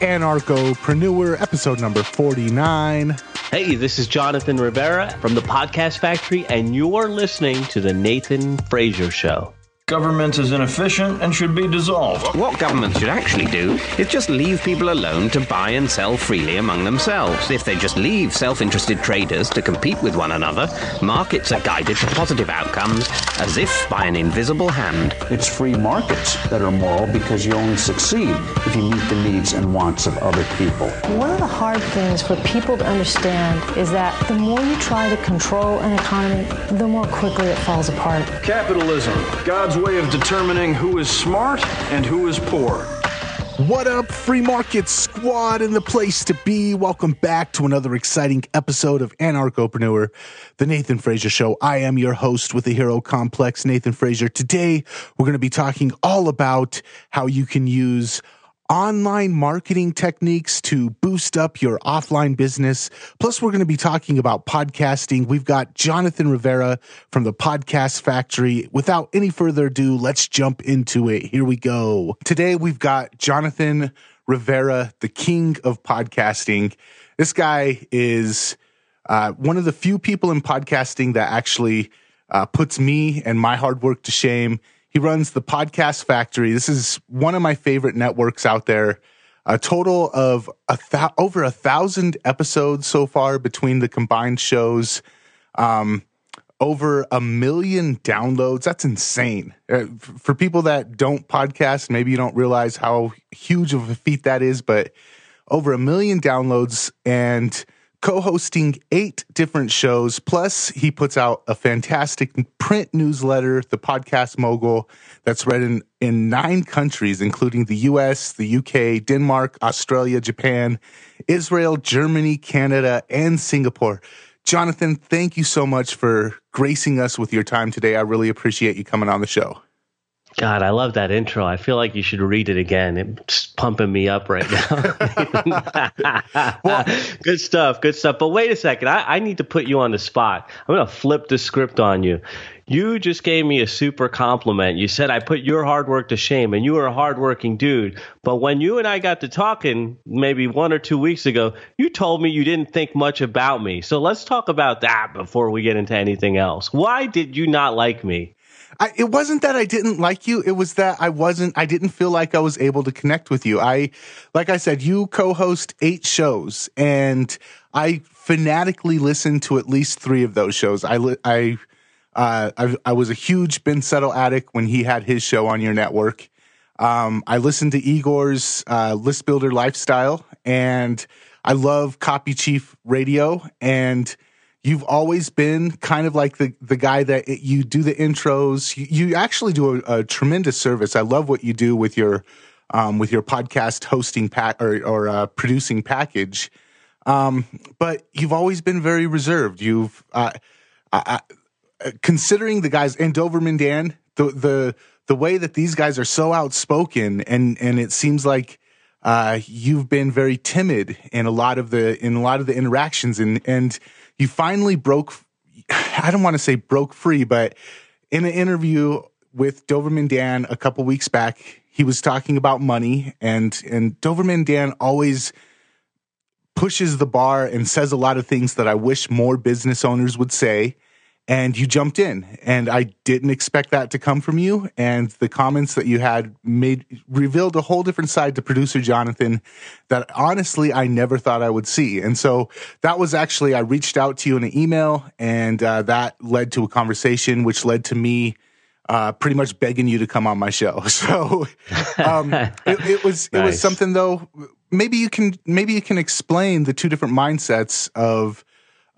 Anarchopreneur, episode number 49. Hey, this is Jonathan Rivera from the Podcast Factory, and you're listening to The Nathan Frazier Show. Government is inefficient and should be dissolved. What government should actually do is just leave people alone to buy and sell freely among themselves. If they just leave self-interested traders to compete with one another, markets are guided to positive outcomes as if by an invisible hand. It's free markets that are moral because you only succeed if you meet the needs and wants of other people. One of the hard things for people to understand is that the more you try to control an economy, the more quickly it falls apart. Capitalism, God's way of determining who is smart and who is poor. What up, free market squad in the place to be? Welcome back to another exciting episode of Anarchopreneur, the Nathan Frazier Show. I am your host with the Hero Complex, Nathan Frazier. Today, we're going to be talking all about how you can use online marketing techniques to boost up your offline business. Plus, we're going to be talking about podcasting. We've got Jonathan Rivera from the Podcast Factory. Without any further ado, let's jump into it. Here we go. Today, we've got Jonathan Rivera, the king of podcasting. This guy is one of the few people in podcasting that actually puts me and my hard work to shame. He runs the Podcast Factory. This is one of my favorite networks out there. A total of over 1,000 episodes so far between the combined shows. Over 1 million downloads. That's insane. For people that don't podcast, maybe you don't realize how huge of a feat that is, but over 1 million downloads and co-hosting 8 different shows. Plus, he puts out a fantastic print newsletter, The Podcast Mogul, that's read in 9 countries, including the US, the UK, Denmark, Australia, Japan, Israel, Germany, Canada, and Singapore. Jonathan, thank you so much for gracing us with your time today. I really appreciate you coming on the show. God, I love that intro. I feel like you should read it again. It's pumping me up right now. Well, good stuff. But wait a second. I need to put you on the spot. I'm going to flip the script on you. You just gave me a super compliment. You said I put your hard work to shame, and you were a hardworking dude. But when you and I got to talking maybe 1 or 2 weeks ago, you told me you didn't think much about me. So let's talk about that before we get into anything else. Why did you not like me? It wasn't that I didn't like you. It was that I didn't feel like I was able to connect with you. Like I said, you co-host 8 shows, and I fanatically listened to at least 3 of those shows. I was a huge Ben Settle addict when he had his show on your network. I listened to Igor's List Builder Lifestyle, and I love Copy Chief Radio, and you've always been kind of like the guy that you do the intros. You actually do a tremendous service. I love what you do with your podcast hosting or producing package. But you've always been very reserved. You've considering the guys and Doberman Dan, the way that these guys are so outspoken, and it seems like you've been very timid in a lot of the interactions, and you finally I don't want to say broke free, but in an interview with Doberman Dan a couple weeks back, he was talking about money, and Doberman Dan always pushes the bar and says a lot of things that I wish more business owners would say. And you jumped in, and I didn't expect that to come from you. And the comments that you had revealed a whole different side to producer Jonathan that honestly I never thought I would see. And so that was actually, I reached out to you in an email, and that led to a conversation, which led to me pretty much begging you to come on my show. So it was something though. Maybe you can explain the 2 different mindsets of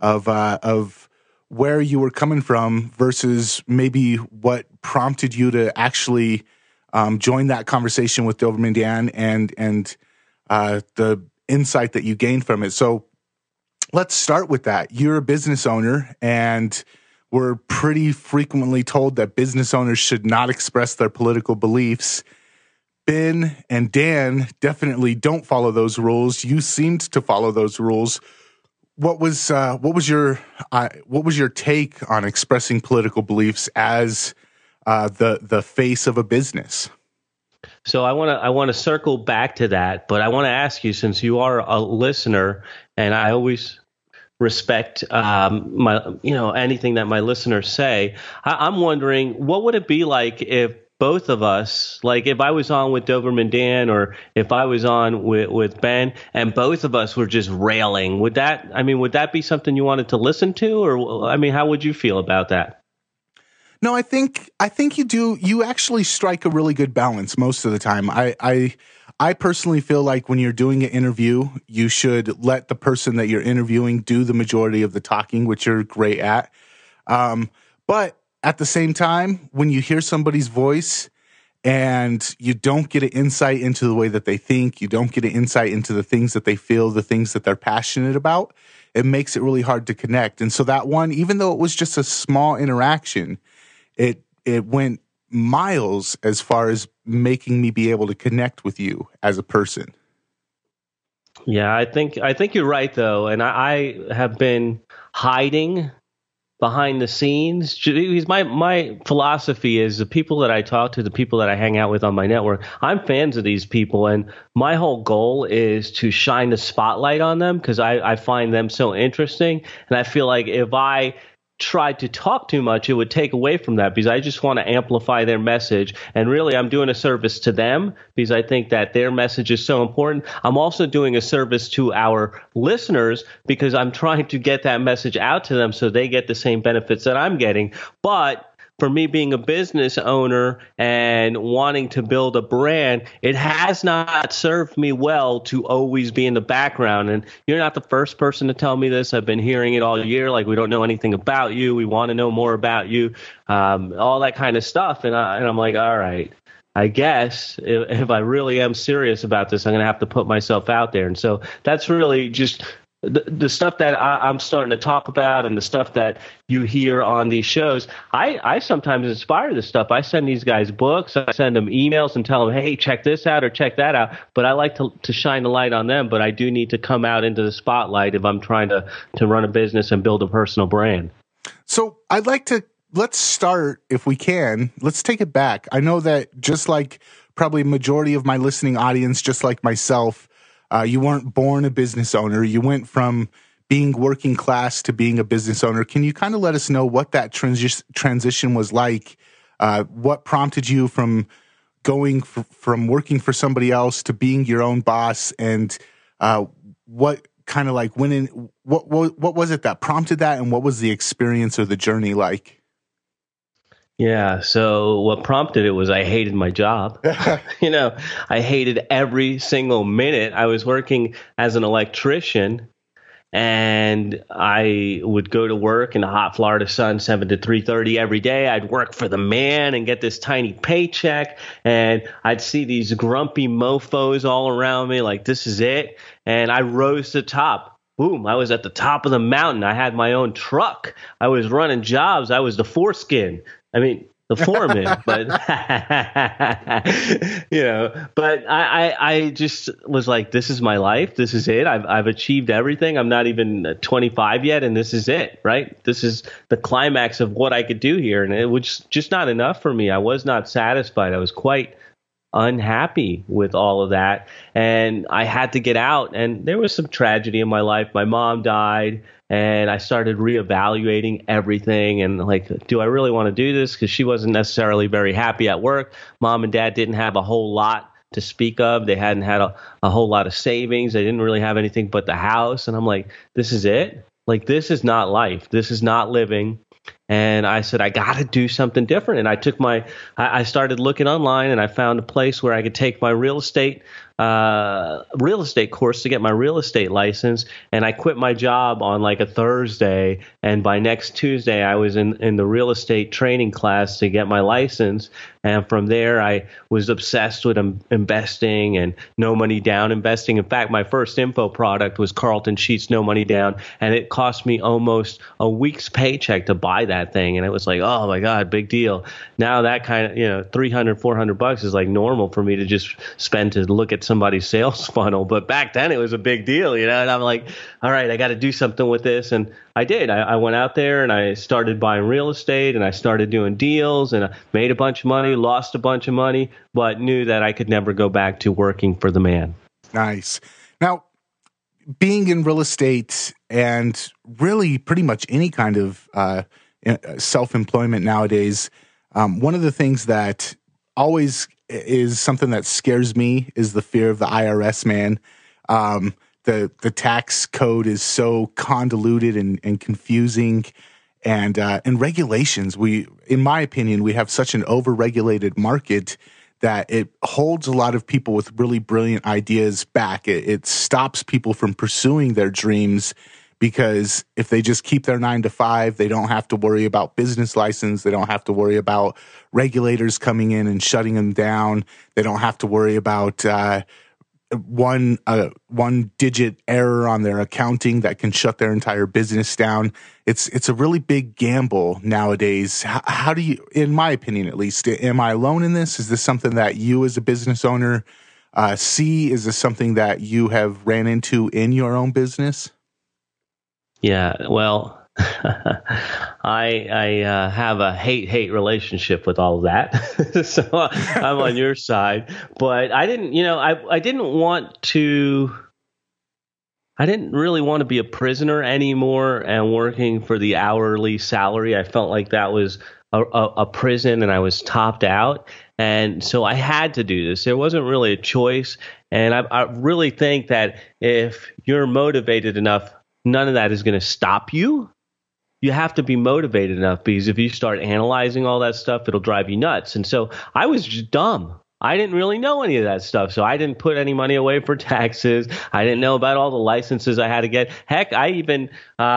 where you were coming from versus maybe what prompted you to actually join that conversation with Doberman Dan and the insight that you gained from it. So let's start with that. You're a business owner, and we're pretty frequently told that business owners should not express their political beliefs. Ben and Dan definitely don't follow those rules. You seemed to follow those rules. What was your take on expressing political beliefs as the face of a business? So I want to circle back to that, but I want to ask you, since you are a listener, and I always respect anything that my listeners say. I'm wondering, what would it be like if both of us, like if I was on with Doberman Dan or if I was on with Ben, and both of us were just railing? Would that be something you wanted to listen to, or how would you feel about that? No, I think you do. You actually strike a really good balance most of the time. I personally feel like when you're doing an interview, you should let the person that you're interviewing do the majority of the talking, which you're great at. But at the same time, when you hear somebody's voice and you don't get an insight into the way that they think, you don't get an insight into the things that they feel, the things that they're passionate about, it makes it really hard to connect. And so that one, even though it was just a small interaction, it went miles as far as making me be able to connect with you as a person. Yeah, I think you're right, though. And I have been hiding behind the scenes. My philosophy is the people that I talk to, the people that I hang out with on my network, I'm fans of these people. And my whole goal is to shine the spotlight on them because I find them so interesting. And I feel like if I tried to talk too much, it would take away from that, because I just want to amplify their message. And really, I'm doing a service to them because I think that their message is so important. I'm also doing a service to our listeners because I'm trying to get that message out to them so they get the same benefits that I'm getting. But for me, being a business owner and wanting to build a brand, it has not served me well to always be in the background. And you're not the first person to tell me this. I've been hearing it all year. Like, we don't know anything about you. We want to know more about you, all that kind of stuff. And I'm like, all right, I guess if I really am serious about this, I'm going to have to put myself out there. And so that's really just the stuff that I'm starting to talk about, and the stuff that you hear on these shows. I sometimes inspire this stuff. I send these guys books. I send them emails and tell them, hey, check this out or check that out. But I like to shine the light on them. But I do need to come out into the spotlight if I'm trying to run a business and build a personal brand. So let's start, if we can, let's take it back. I know that just like probably majority of my listening audience, just like myself, you weren't born a business owner. You went from being working class to being a business owner. Can you kind of let us know what that transition was like? What prompted you from going from working for somebody else to being your own boss? And what kind of like went in? What was it that prompted that? And what was the experience or the journey like? Yeah. So what prompted it was I hated my job. I hated every single minute. I was working as an electrician, and I would go to work in the hot Florida sun, 7 to 3:30 every day. I'd work for the man and get this tiny paycheck, and I'd see these grumpy mofos all around me like, this is it. And I rose to the top. Boom, I was at the top of the mountain. I had my own truck. I was running jobs. I was the foreskin. The foreman, but but I just was like, this is my life. This is it. I've achieved everything. I'm not even 25 yet, and this is it, right? This is the climax of what I could do here, and it was just not enough for me. I was not satisfied. I was quite unhappy with all of that, and I had to get out. And there was some tragedy in my life. My mom died, and I started reevaluating everything, and like, do I really want to do this? Because she wasn't necessarily very happy at work. Mom and dad didn't have a whole lot to speak of. They hadn't had a whole lot of savings. They didn't really have anything but the house. And I'm like, this is it? Like, this is not life. This is not living. And I said, I got to do something different. And I started looking online, and I found a place where I could take my real estate course to get my real estate license. And I quit my job on like a Thursday, and by next Tuesday I was in the real estate training class to get my license. And from there I was obsessed with investing and no money down investing. In fact, my first info product was Carlton Sheets No Money Down, and it cost me almost a week's paycheck to buy that thing. And it was like, oh my God, big deal. Now that kind of $300-$400 is like normal for me to just spend to look at somebody's sales funnel. But back then it was a big deal, and I'm like, all right, I got to do something with this. And I did. I went out there and I started buying real estate and I started doing deals and I made a bunch of money, lost a bunch of money, but knew that I could never go back to working for the man. Nice. Now, being in real estate and really pretty much any kind of self-employment nowadays, one of the things that always is something that scares me is the fear of the IRS, man. The tax code is so convoluted and confusing, and regulations. In my opinion, we have such an over-regulated market that it holds a lot of people with really brilliant ideas back. It stops people from pursuing their dreams because if they just keep their 9 to 5, they don't have to worry about business license. They don't have to worry about regulators coming in and shutting them down. They don't have to worry about one digit error on their accounting that can shut their entire business down. It's a really big gamble nowadays. How do you, in my opinion at least, am I alone in this? Is this something that you as a business owner see? Is this something that you have ran into in your own business? Yeah, well, I have a hate relationship with all of that. So I'm on your side, but I didn't really want to be a prisoner anymore and working for the hourly salary. I felt like that was a prison and I was topped out. And so I had to do this. There wasn't really a choice. And I really think that if you're motivated enough, none of that is going to stop you. You have to be motivated enough, because if you start analyzing all that stuff, it'll drive you nuts. And so I was just dumb. I didn't really know any of that stuff. So I didn't put any money away for taxes. I didn't know about all the licenses I had to get. Heck, I even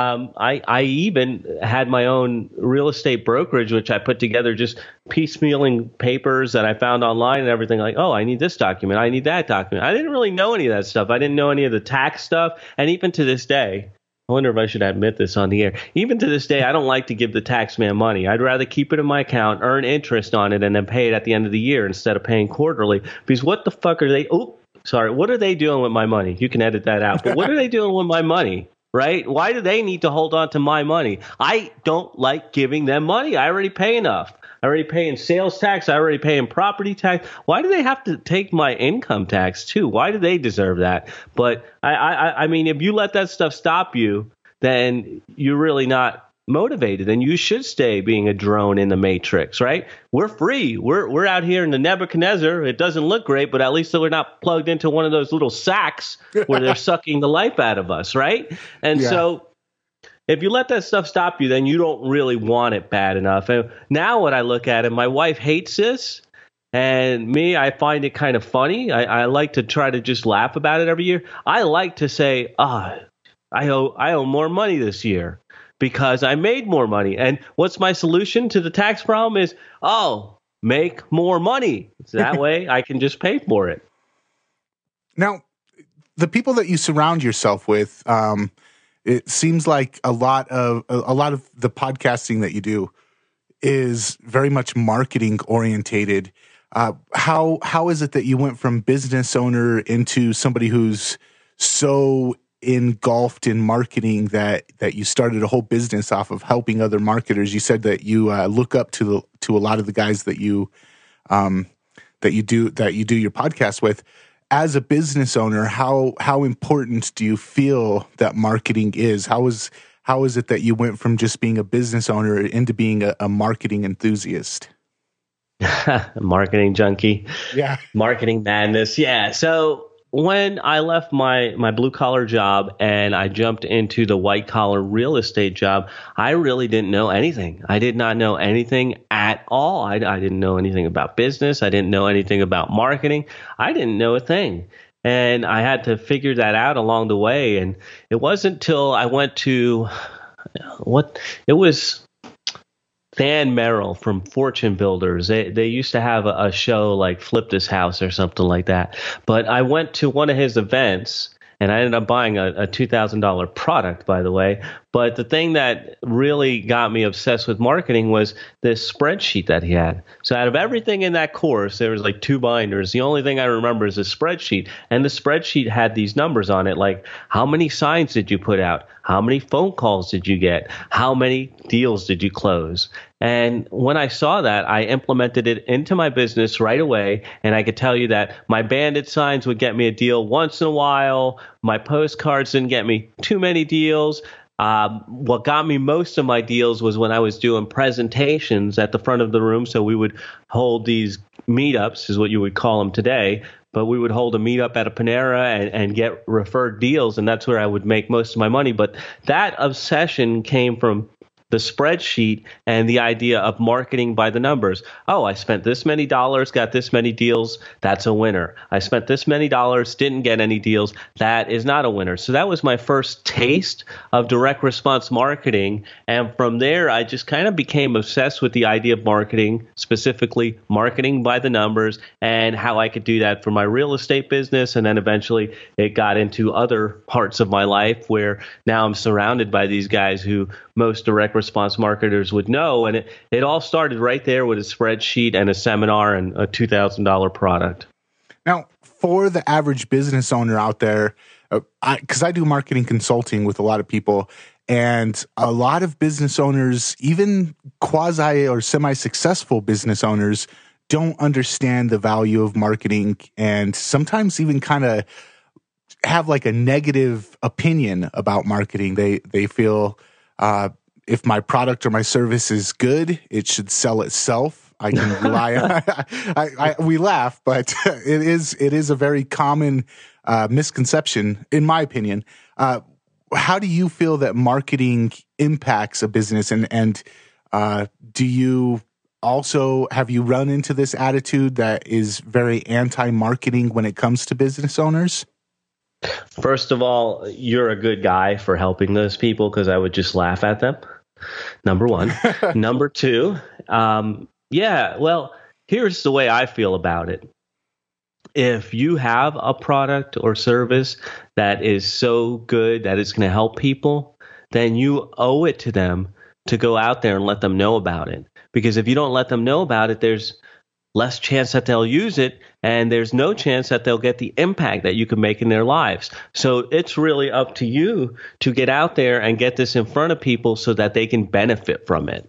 had my own real estate brokerage, which I put together just piecemealing papers that I found online and everything, like, oh, I need this document. I need that document. I didn't really know any of that stuff. I didn't know any of the tax stuff. And even to this day, I wonder if I should admit this on the air. Even to this day, I don't like to give the tax man money. I'd rather keep it in my account, earn interest on it, and then pay it at the end of the year instead of paying quarterly. Because what the fuck are they? What are they doing with my money? You can edit that out. But what are they doing with my money? Right? Why do they need to hold on to my money? I don't like giving them money. I already pay enough. I already pay in sales tax. I already pay in property tax. Why do they have to take my income tax too? Why do they deserve that? But I mean, if you let that stuff stop you, then you're really not motivated, and you should stay being a drone in the matrix, right? We're free. We're out here in the Nebuchadnezzar. It doesn't look great, but at least we're not plugged into one of those little sacks where they're sucking the life out of us, right? And so if you let that stuff stop you, then you don't really want it bad enough. And now what I look at it, my wife hates this. And me, I find it kind of funny. I like to try to just laugh about it every year. I like to say, I owe more money this year because I made more money. And what's my solution to the tax problem is, make more money. So that way I can just pay for it. Now, the people that you surround yourself with, it seems like a lot of the podcasting that you do is very much marketing orientated. How is it that you went from business owner into somebody who's so engulfed in marketing that you started a whole business off of helping other marketers? You said that you look up to a lot of the guys that you do your podcast with. As a business owner, how important do you feel that marketing is? How is it that you went from just being a business owner into being a marketing enthusiast? Marketing junkie. Yeah. Marketing madness. Yeah. So when I left my blue collar job and I jumped into the white collar real estate job, I really didn't know anything. I did not know anything at all. I didn't know anything about business. I didn't know anything about marketing. I didn't know a thing. And I had to figure that out along the way. And it wasn't till I went to Dan Merrill from Fortune Builders. They used to have a show like Flip This House or something like that. But I went to one of his events, and I ended up buying a $2,000 product, by the way. But the thing that really got me obsessed with marketing was this spreadsheet that he had. So out of everything in that course, there was like 2 binders. The only thing I remember is a spreadsheet. And the spreadsheet had these numbers on it, like how many signs did you put out? How many phone calls did you get? How many deals did you close? And when I saw that, I implemented it into my business right away. And I could tell you that my bandit signs would get me a deal once in a while. My postcards didn't get me too many deals. What got me most of my deals was when I was doing presentations at the front of the room. So we would hold these meetups, is what you would call them today. But we would hold a meetup at a Panera and get referred deals. And that's where I would make most of my money. But that obsession came from the spreadsheet and the idea of marketing by the numbers. Oh, I spent this many dollars, got this many deals. That's a winner. I spent this many dollars, didn't get any deals. That is not a winner. So that was my first taste of direct response marketing. And from there, I just kind of became obsessed with the idea of marketing, specifically marketing by the numbers and how I could do that for my real estate business. And then eventually it got into other parts of my life where now I'm surrounded by these guys who most direct response marketers would know. And it all started right there with a spreadsheet and a seminar and a $2,000 product. Now, for the average business owner out there, because I do marketing consulting with a lot of people, and a lot of business owners, even quasi or semi-successful business owners, don't understand the value of marketing and sometimes even kind of have like a negative opinion about marketing. They feel if my product or my service is good, it should sell itself. I can rely on. We laugh, but it is a very common misconception, in my opinion. How do you feel that marketing impacts a business, and do you also have you run into this attitude that is very anti-marketing when it comes to business owners? First of all, you're a good guy for helping those people because I would just laugh at them. Number one. Number two, here's the way I feel about it. If you have a product or service that is so good that it's going to help people, then you owe it to them to go out there and let them know about it. Because if you don't let them know about it, there's less chance that they'll use it, and there's no chance that they'll get the impact that you can make in their lives. So it's really up to you to get out there and get this in front of people so that they can benefit from it.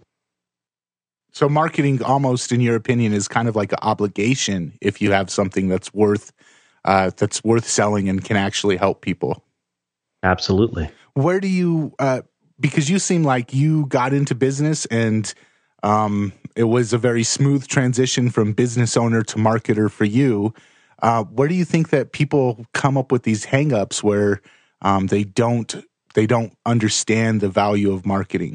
So marketing, almost in your opinion, is kind of like an obligation if you have something that's worth selling and can actually help people. Absolutely. Where do you, because you seem like you got into business and it was a very smooth transition from business owner to marketer for you. Where do you think that people come up with these hangups where they don't understand the value of marketing?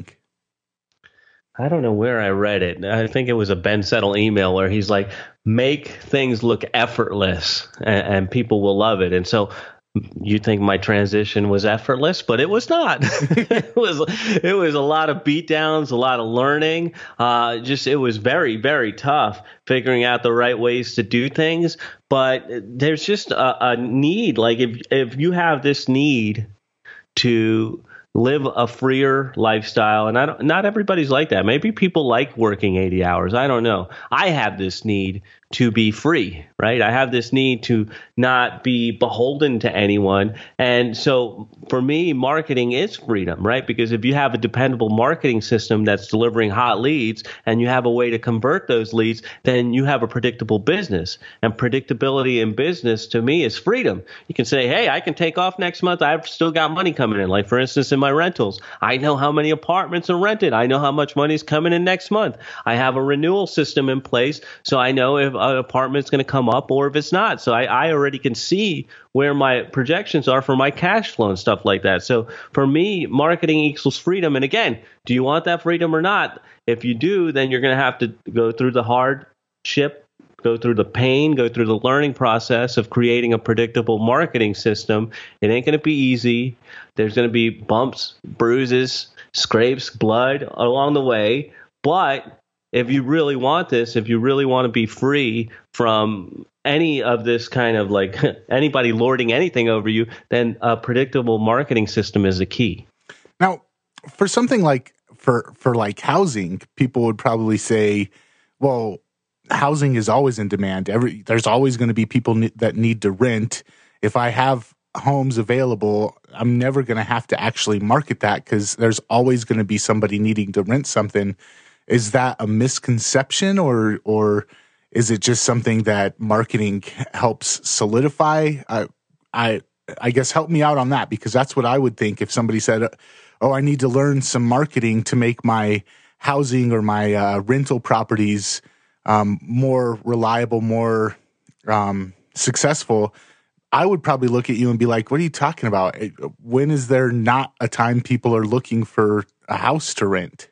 I don't know where I read it. I think it was a Ben Settle email where he's like, make things look effortless and people will love it. And so you think my transition was effortless, but it was not. It was a lot of beatdowns, a lot of learning. It was very, very tough figuring out the right ways to do things. But there's just a need. Like if you have this need to live a freer lifestyle, and not everybody's like that. Maybe people like working 80 hours. I don't know. I have this need to be free, right? I have this need to not be beholden to anyone. And so for me, marketing is freedom, right? Because if you have a dependable marketing system that's delivering hot leads and you have a way to convert those leads, then you have a predictable business. And predictability in business to me is freedom. You can say, hey, I can take off next month. I've still got money coming in. Like for instance, in my rentals, I know how many apartments are rented. I know how much money is coming in next month. I have a renewal system in place. So I know if an apartment's going to come up or if it's not. So I already can see where my projections are for my cash flow and stuff like that. So for me, marketing equals freedom. And again, do you want that freedom or not? If you do, then you're going to have to go through the hardship, go through the pain, go through the learning process of creating a predictable marketing system. It ain't going to be easy. There's going to be bumps, bruises, scrapes, blood along the way. But if you really want this, if you really want to be free from any of this kind of like anybody lording anything over you, then a predictable marketing system is the key. Now, for something like for like housing, people would probably say, well, housing is always in demand. There's always going to be people that need to rent. If I have homes available, I'm never going to have to actually market that because there's always going to be somebody needing to rent something. Is that a misconception, or is it just something that marketing helps solidify? I guess help me out on that, because that's what I would think if somebody said, oh, I need to learn some marketing to make my housing or my rental properties more reliable, more successful. I would probably look at you and be like, what are you talking about? When is there not a time people are looking for a house to rent?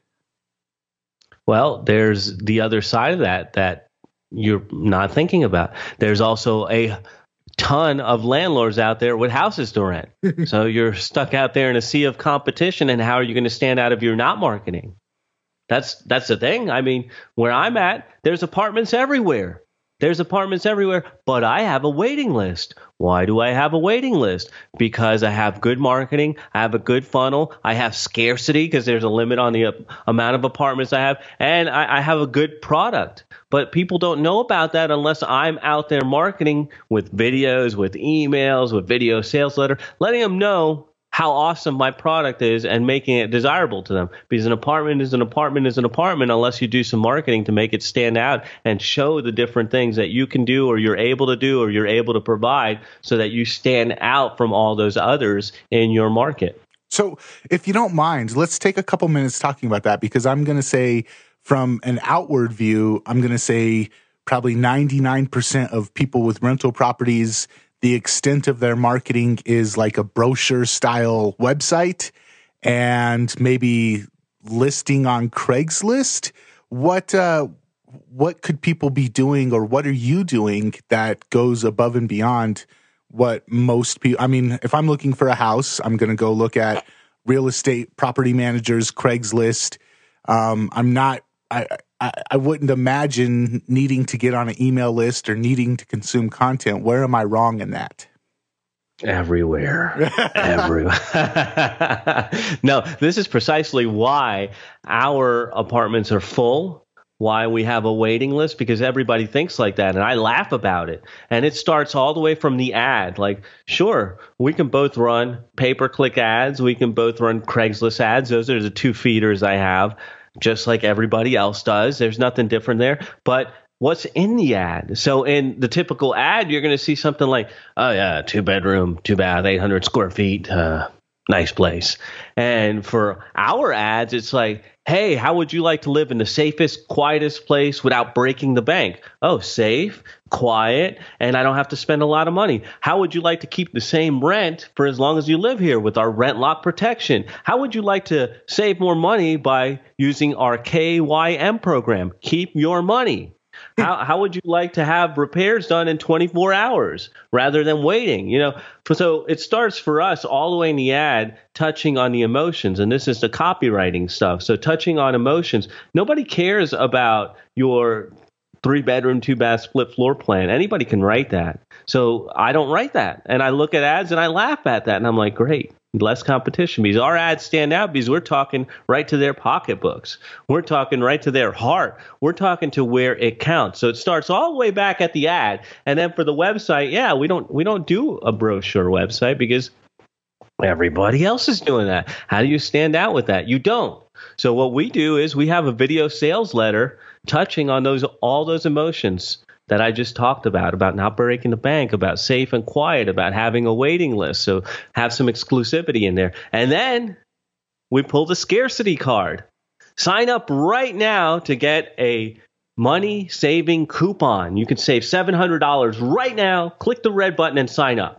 Well, there's the other side of that you're not thinking about. There's also a ton of landlords out there with houses to rent. So you're stuck out there in a sea of competition, and how are you going to stand out if you're not marketing? That's the thing. I mean, where I'm at, there's apartments everywhere. But I have a waiting list. Why do I have a waiting list? Because I have good marketing, I have a good funnel, I have scarcity because there's a limit on the amount of apartments I have, and I have a good product. But people don't know about that unless I'm out there marketing with videos, with emails, with video sales letter, letting them know how awesome my product is and making it desirable to them. Because an apartment is an apartment is an apartment unless you do some marketing to make it stand out and show the different things that you can do or you're able to do or you're able to provide so that you stand out from all those others in your market. So if you don't mind, let's take a couple minutes talking about that, because I'm going to say from an outward view, I'm going to say probably 99% of people with rental properties, the extent of their marketing is like a brochure style website and maybe listing on Craigslist. What could people be doing, or what are you doing that goes above and beyond what most people? I mean, if I'm looking for a house, I'm going to go look at Real Estate Property Managers, Craigslist. I wouldn't imagine needing to get on an email list or needing to consume content. Where am I wrong in that? Everywhere. No, this is precisely why our apartments are full, why we have a waiting list, because everybody thinks like that. And I laugh about it. And it starts all the way from the ad. Like, sure, we can both run pay-per-click ads. We can both run Craigslist ads. Those are the two feeders I have, just like everybody else does. There's nothing different there. But what's in the ad? So in the typical ad, you're going to see something like, oh, yeah, 2-bedroom, 2-bath, 800 square feet, nice place. And for our ads, it's like, hey, how would you like to live in the safest, quietest place without breaking the bank? Oh, safe, quiet, and I don't have to spend a lot of money. How would you like to keep the same rent for as long as you live here with our rent lock protection? How would you like to save more money by using our KYM program? Keep your money. How would you like to have repairs done in 24 hours rather than waiting? You know, so it starts for us all the way in the ad, touching on the emotions. And this is the copywriting stuff. So touching on emotions. Nobody cares about your 3-bedroom, 2-bath split floor plan. Anybody can write that. So I don't write that. And I look at ads and I laugh at that. And I'm like, great. Less competition, because our ads stand out because we're talking right to their pocketbooks. We're talking right to their heart. We're talking to where it counts. So it starts all the way back at the ad. And then for the website, yeah, we don't do a brochure website because everybody else is doing that. How do you stand out with that? You don't. So what we do is we have a video sales letter touching on all those emotions that I just talked about not breaking the bank, about safe and quiet, about having a waiting list. So have some exclusivity in there. And then we pull the scarcity card. Sign up right now to get a money saving coupon. You can save $700 right now. Click the red button and sign up.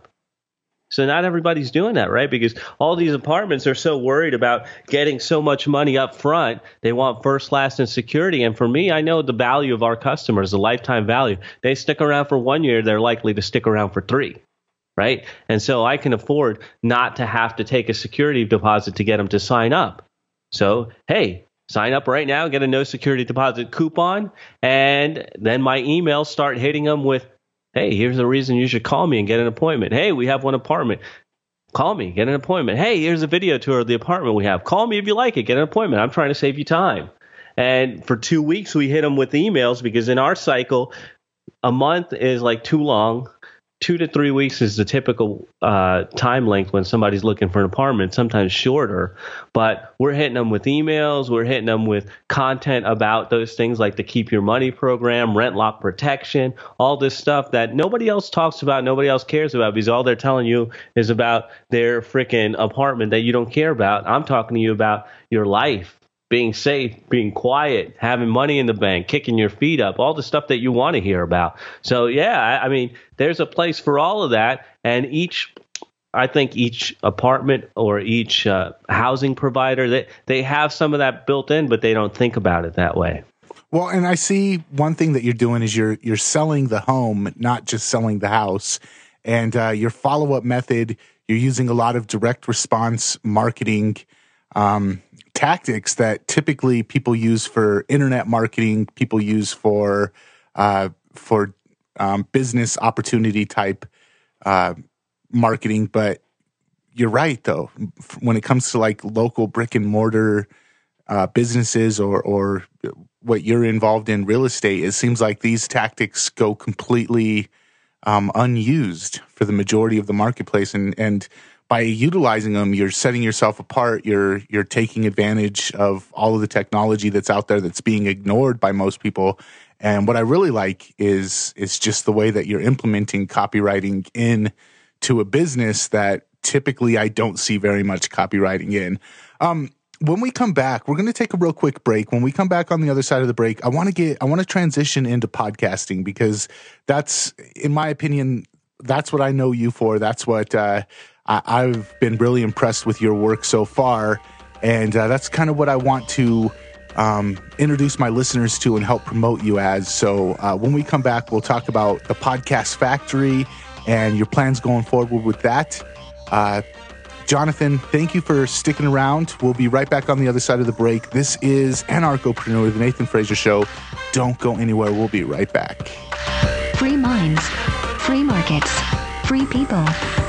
So not everybody's doing that, right? Because all these apartments are so worried about getting so much money up front. They want first, last, and security. And for me, I know the value of our customers, the lifetime value. They stick around for 1 year, they're likely to stick around for 3, right? And so I can afford not to have to take a security deposit to get them to sign up. So, hey, sign up right now, get a no security deposit coupon, and then my emails start hitting them with, hey, here's the reason you should call me and get an appointment. Hey, we have one apartment. Call me, get an appointment. Hey, here's a video tour of the apartment we have. Call me if you like it. Get an appointment. I'm trying to save you time. And for 2 weeks, we hit them with emails because in our cycle, a month is like too long. 2 to 3 weeks is the typical time length when somebody's looking for an apartment, sometimes shorter. But we're hitting them with emails. We're hitting them with content about those things like the Keep Your Money program, rent lock protection, all this stuff that nobody else talks about, nobody else cares about because all they're telling you is about their freaking apartment that you don't care about. I'm talking to you about your life. Being safe, being quiet, having money in the bank, kicking your feet up, all the stuff that you want to hear about. So, yeah, I mean, there's a place for all of that. And I think each apartment or each housing provider, they have some of that built in, but they don't think about it that way. Well, and I see one thing that you're doing is you're selling the home, not just selling the house. And your follow-up method, you're using a lot of direct response marketing tactics that typically people use for internet marketing, people use for business opportunity type marketing. But you're right, though, when it comes to like local brick and mortar businesses or what you're involved in real estate, it seems like these tactics go completely unused for the majority of the marketplace. And by utilizing them, you're setting yourself apart. You're taking advantage of all of the technology that's out there that's being ignored by most people. And what I really like is just the way that you're implementing copywriting into a business that typically I don't see very much copywriting in. When we come back, we're going to take a real quick break. When we come back on the other side of the break, I want to transition into podcasting because that's, in my opinion, that's what I know you for. That's what I've been really impressed with your work so far. And that's kind of what I want to introduce my listeners to and help promote you as. So when we come back, we'll talk about the Podcast Factory and your plans going forward with that. Jonathan, thank you for sticking around. We'll be right back on the other side of the break. This is Anarchopreneur, the Nathan Fraser Show. Don't go anywhere. We'll be right back. Free minds, free markets, free people.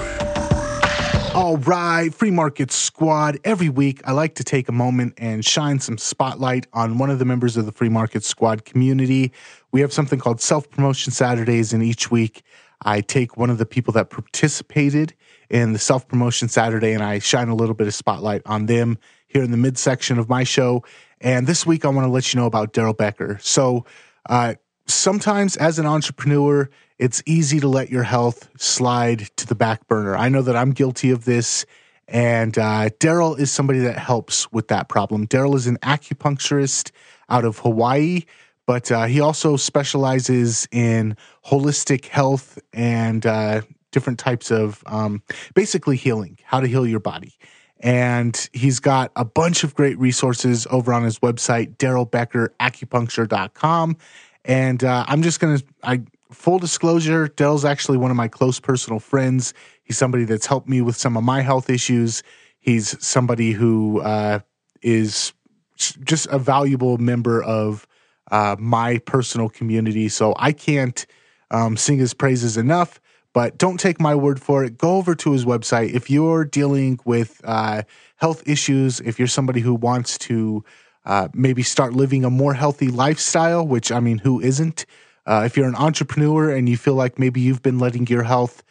All right, Free Market Squad. Every week, I like to take a moment and shine some spotlight on one of the members of the Free Market Squad community. We have something called Self-Promotion Saturdays, and each week I take one of the people that participated in the Self-Promotion Saturday, and I shine a little bit of spotlight on them here in the midsection of my show. And this week, I want to let you know about Daryl Becker. So sometimes as an entrepreneur, it's easy to let your health slide to the back burner. I know that I'm guilty of this, and Daryl is somebody that helps with that problem. Daryl is an acupuncturist out of Hawaii, but he also specializes in holistic health and different types of basically healing, how to heal your body. And he's got a bunch of great resources over on his website, DarylBeckerAcupuncture.com. And I'm just going to, full disclosure, Daryl's actually one of my close personal friends. He's somebody that's helped me with some of my health issues. He's somebody who is just a valuable member of my personal community. So I can't sing his praises enough, but don't take my word for it. Go over to his website. If you're dealing with health issues, if you're somebody who wants to maybe start living a more healthy lifestyle, which, I mean, who isn't? If you're an entrepreneur and you feel like maybe you've been letting your health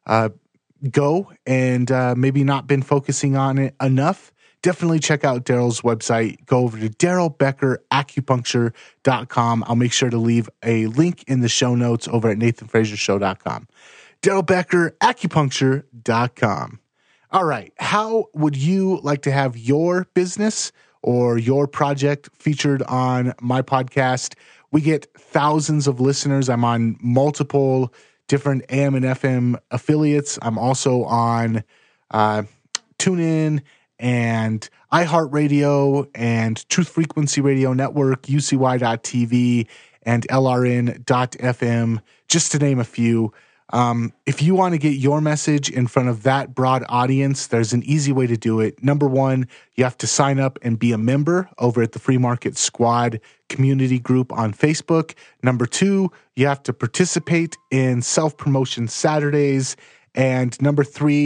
go and maybe not been focusing on it enough, definitely check out Daryl's website. Go over to DarylBeckerAcupuncture.com. I'll make sure to leave a link in the show notes over at NathanFraserShow.com. DarylBeckerAcupuncture.com. All right. How would you like to have your business or your project featured on my podcast? We get thousands of listeners. I'm on multiple different AM and FM affiliates. I'm also on TuneIn and iHeartRadio and Truth Frequency Radio Network, UCY.TV, and LRN.FM, just to name a few. If you want to get your message in front of that broad audience, there's an easy way to do it. Number one, you have to sign up and be a member over at the Free Market Squad community group on Facebook. Number two, you have to participate in Self-Promotion Saturdays. And number three,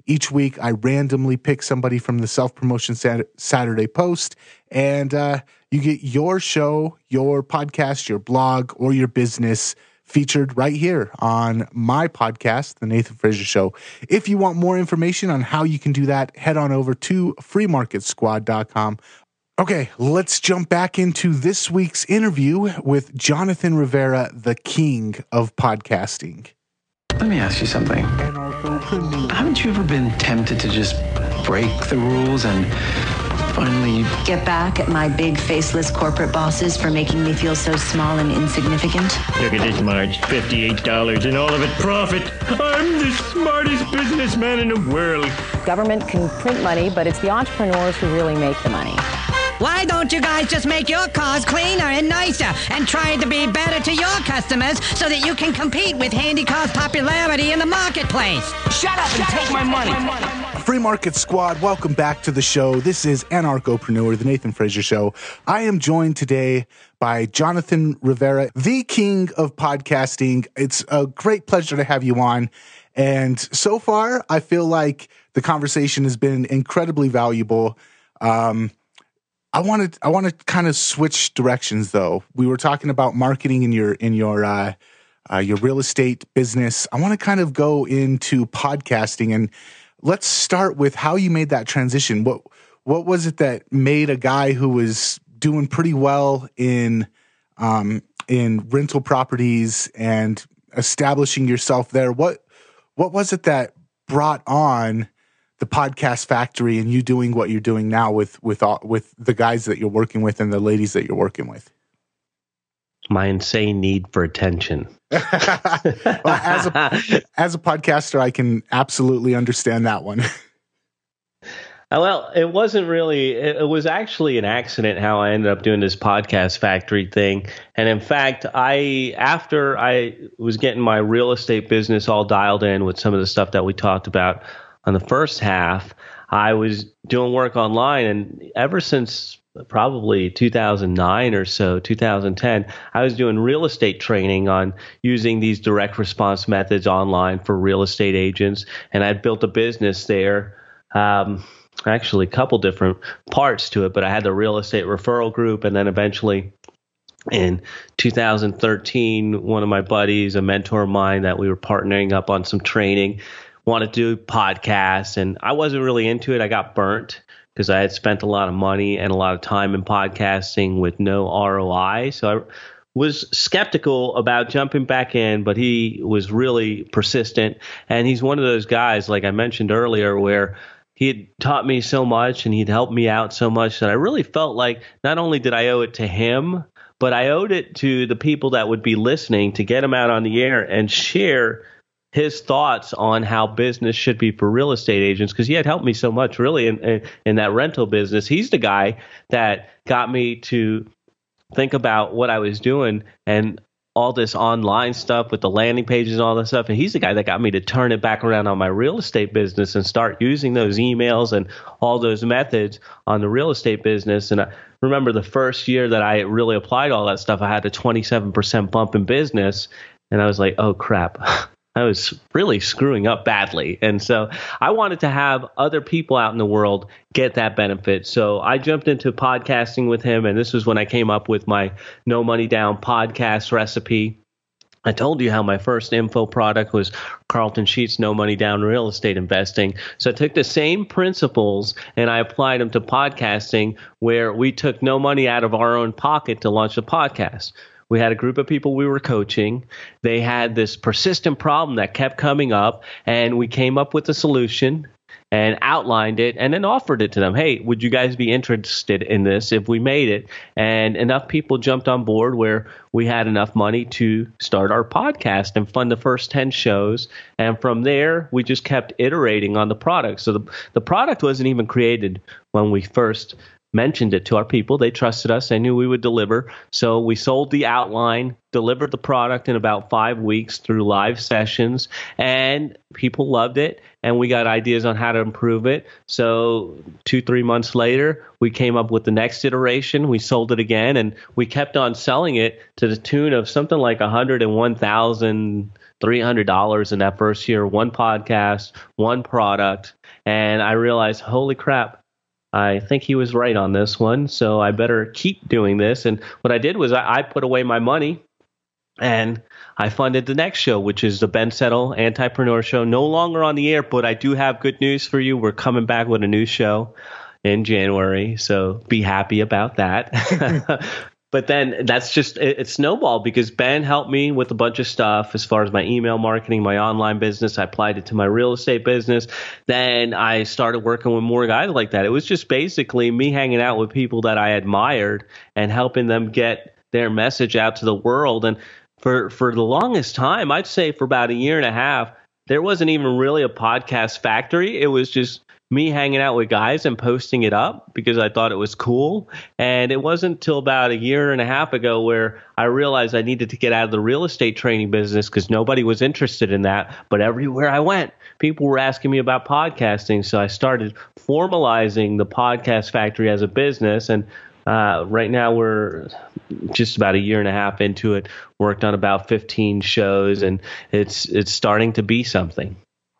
Each week, I randomly pick somebody from the Self Promotion Saturday Post, and you get your show, your podcast, your blog, or your business featured right here on my podcast, The Nathan Fraser Show. If you want more information on how you can do that, head on over to freemarketsquad.com. Okay, let's jump back into this week's interview with Jonathan Rivera, the king of podcasting. Let me ask you something. Haven't you ever been tempted to just break the rules and finally get back at my big faceless corporate bosses for making me feel so small and insignificant? Look at this, Marge. $58 and all of it profit. I'm the smartest businessman in the world. Government can print money, but it's the entrepreneurs who really make the money. Why don't you guys just make your cars cleaner and nicer and try to be better to your customers so that you can compete with Handycar's popularity in the marketplace? Shut up and take my money. Free Market Squad, welcome back to the show. This is Anarchopreneur, the Nathan Fraser Show. I am joined today by Jonathan Rivera, the king of podcasting. It's a great pleasure to have you on. And so far, I feel like the conversation has been incredibly valuable. I want to kind of switch directions, though. We were talking about marketing in your real estate business. I want to kind of go into podcasting, and let's start with how you made that transition. What was it that made a guy who was doing pretty well in rental properties and establishing yourself there? What was it that brought on the podcast factory and you doing what you're doing now with the guys that you're working with and the ladies that you're working with? My insane need for attention. Well, as a podcaster, I can absolutely understand that one. Well, it wasn't really, it was actually an accident how I ended up doing this podcast factory thing. And in fact, after I was getting my real estate business all dialed in with some of the stuff that we talked about on the first half, I was doing work online, and ever since probably 2009 or so, 2010, I was doing real estate training on using these direct response methods online for real estate agents, and I'd built a business there. Actually, a couple different parts to it, but I had the real estate referral group, and then eventually in 2013, one of my buddies, a mentor of mine that we were partnering up on some training, wanted to do podcasts, and I wasn't really into it. I got burnt because I had spent a lot of money and a lot of time in podcasting with no ROI. So I was skeptical about jumping back in, but he was really persistent. And he's one of those guys, like I mentioned earlier, where he had taught me so much and he'd helped me out so much that I really felt like not only did I owe it to him, but I owed it to the people that would be listening to get him out on the air and share his thoughts on how business should be for real estate agents, because he had helped me so much really in that rental business. He's the guy that got me to think about what I was doing and all this online stuff with the landing pages and all that stuff. And he's the guy that got me to turn it back around on my real estate business and start using those emails and all those methods on the real estate business. And I remember the first year that I really applied all that stuff, I had a 27% bump in business. And I was like, oh, crap. I was really screwing up badly. And so I wanted to have other people out in the world get that benefit. So I jumped into podcasting with him, and this was when I came up with my No Money Down podcast recipe. I told you how my first info product was Carlton Sheets No Money Down Real Estate Investing. So I took the same principles and I applied them to podcasting, where we took no money out of our own pocket to launch a podcast. We had a group of people we were coaching. They had this persistent problem that kept coming up, and we came up with a solution and outlined it and then offered it to them. Hey, would you guys be interested in this if we made it? And enough people jumped on board where we had enough money to start our podcast and fund the first 10 shows. And from there, we just kept iterating on the product. So the product wasn't even created when we first mentioned it to our people. They trusted us. They knew we would deliver. So we sold the outline, delivered the product in about 5 weeks through live sessions, and people loved it. And we got ideas on how to improve it. So 2-3 months later, we came up with the next iteration. We sold it again, and we kept on selling it to the tune of something like 101,000 $300 in that first year, one podcast, one product. And I realized, holy crap, I think he was right on this one. So I better keep doing this. And what I did was I put away my money and I funded the next show, which is the Ben Settle Antipreneur Show. No longer on the air, but I do have good news for you. We're coming back with a new show in January. So be happy about that. But then that's just, it snowballed because Ben helped me with a bunch of stuff as far as my email marketing, my online business. I applied it to my real estate business. Then I started working with more guys like that. It was just basically me hanging out with people that I admired and helping them get their message out to the world. And for the longest time, I'd say for about a year and a half, there wasn't even really a podcast factory. It was just me hanging out with guys and posting it up because I thought it was cool. And it wasn't until about a year and a half ago where I realized I needed to get out of the real estate training business because nobody was interested in that. But everywhere I went, people were asking me about podcasting. So I started formalizing the Podcast Factory as a business. And right now we're just about a year and a half into it, worked on about 15 shows, and it's starting to be something.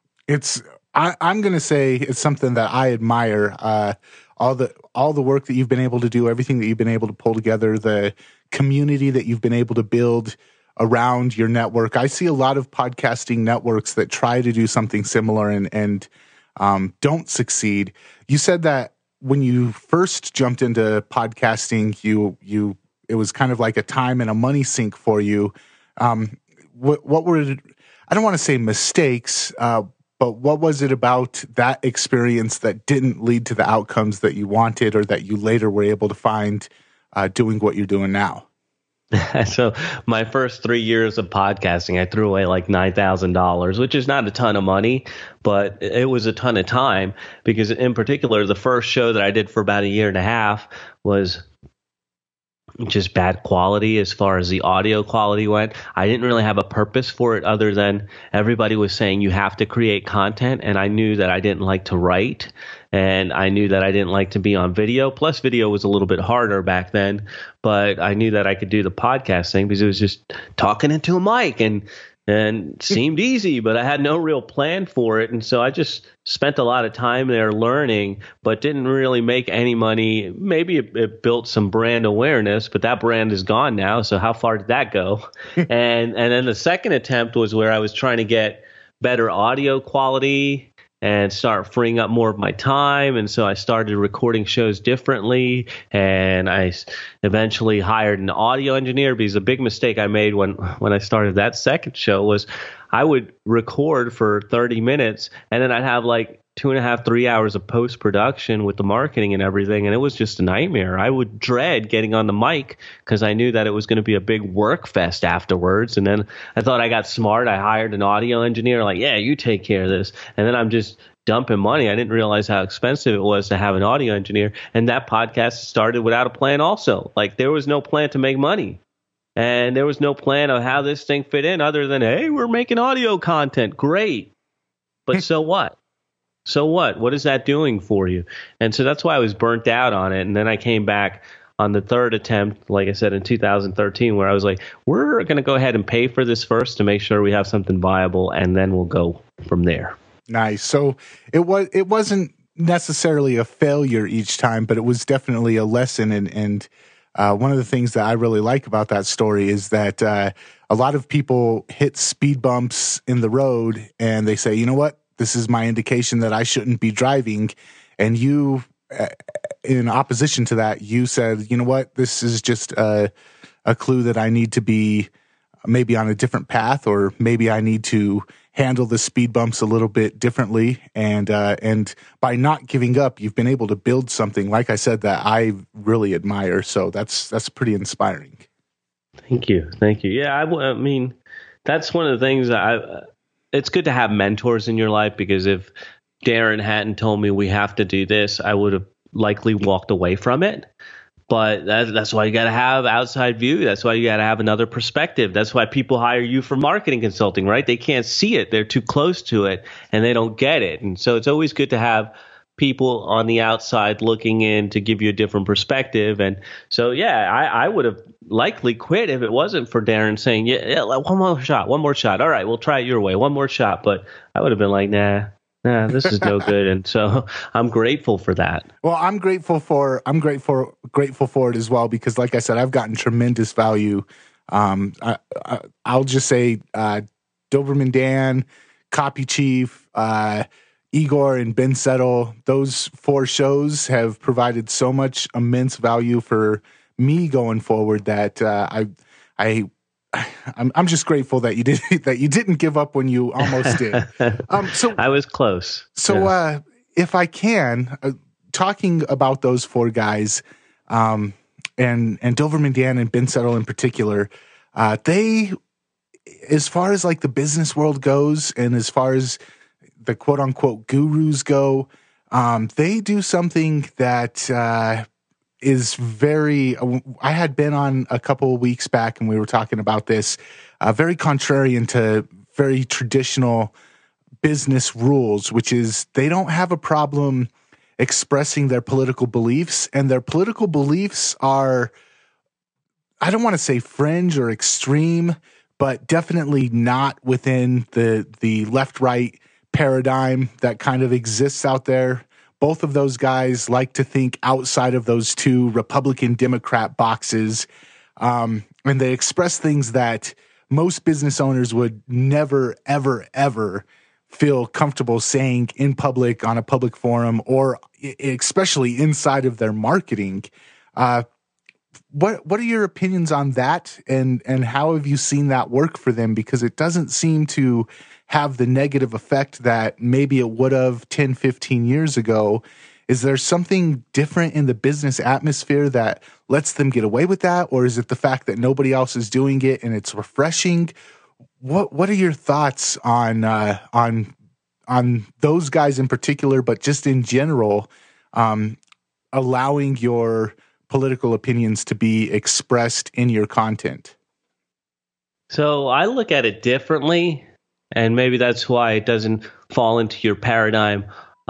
I'm going to say it's something that I admire. All the work that you've been able to do, everything that you've been able to pull together, the community that you've been able to build around your network. I see a lot of podcasting networks that try to do something similar and don't succeed. You said that when you first jumped into podcasting, it was kind of like a time and a money sink for you. What were, I don't want to say mistakes, but what was it about that experience that didn't lead to the outcomes that you wanted or that you later were able to find doing what you're doing now? So my first 3 years of podcasting, I threw away like $9,000, which is not a ton of money, but it was a ton of time because in particular, the first show that I did for about a year and a half was just bad quality as far as the audio quality went. I didn't really have a purpose for it other than everybody was saying you have to create content, and I knew that I didn't like to write, and I knew that I didn't like to be on video. Plus, video was a little bit harder back then, but I knew that I could do the podcast thing because it was just talking into a mic and seemed easy, but I had no real plan for it. And so I just spent a lot of time there learning, but didn't really make any money. Maybe it built some brand awareness, but that brand is gone now. So how far did that go? And then the second attempt was where I was trying to get better audio quality and start freeing up more of my time. And so I started recording shows differently, and I eventually hired an audio engineer because a big mistake I made when I started that second show was I would record for 30 minutes and then I'd have like 2.5, 3 hours of post-production with the marketing and everything, and it was just a nightmare. I would dread getting on the mic because I knew that it was going to be a big work fest afterwards. And then I thought I got smart. I hired an audio engineer, like, yeah, you take care of this. And then I'm just dumping money. I didn't realize how expensive it was to have an audio engineer. And that podcast started without a plan also. Like, there was no plan to make money. And there was no plan of how this thing fit in other than, hey, we're making audio content. Great. But so what? So what? What is that doing for you? And so that's why I was burnt out on it. And then I came back on the third attempt, like I said, in 2013, where I was like, we're going to go ahead and pay for this first to make sure we have something viable, and then we'll go from there. Nice. So it wasn't necessarily a failure each time, but it was definitely a lesson. And one of the things that I really like about that story is that a lot of people hit speed bumps in the road and they say, you know what? This is my indication that I shouldn't be driving. And you, in opposition to that, you said, you know what, this is just a clue that I need to be maybe on a different path, or maybe I need to handle the speed bumps a little bit differently. And by not giving up, you've been able to build something, like I said, that I really admire. So that's pretty inspiring. Thank you. Yeah, I mean, that's one of the things it's good to have mentors in your life, because if Darren hadn't told me we have to do this, I would have likely walked away from it. But that's why you got to have outside view. That's why you got to have another perspective. That's why people hire you for marketing consulting, right? They can't see it. They're too close to it and they don't get it. And so it's always good to have people on the outside looking in to give you a different perspective. And so, yeah, I would have likely quit if it wasn't for Darren saying, yeah, one more shot. All right, we'll try it your way. One more shot. But I would have been like, nah, this is no good. And so I'm grateful for that. Well, I'm grateful for it as well, because like I said, I've gotten tremendous value. I'll just say, Doberman Dan, Copy Chief, Igor and Ben Settle, those 4 shows have provided so much immense value for me going forward that I'm just grateful that you didn't give up when you almost did. So I was close. So if I can, talking about those 4 guys, and Doberman Dan and Ben Settle in particular, they, as far as like the business world goes, and as far as the quote unquote gurus go, they do something that is very, I had been on a couple of weeks back and we were talking about this, very contrarian to very traditional business rules, which is they don't have a problem expressing their political beliefs, and their political beliefs are, I don't want to say fringe or extreme, but definitely not within the left-right paradigm that kind of exists out there. Both of those guys like to think outside of those 2 Republican-Democrat boxes, and they express things that most business owners would never, ever, ever feel comfortable saying in public, on a public forum, or especially inside of their marketing. What are your opinions on that, and how have you seen that work for them? Because it doesn't seem to have the negative effect that maybe it would have 10, 15 years ago. Is there something different in the business atmosphere that lets them get away with that? Or is it the fact that nobody else is doing it and it's refreshing? What are your thoughts on those guys in particular, but just in general, allowing your political opinions to be expressed in your content? So I look at it differently, and maybe that's why it doesn't fall into your paradigm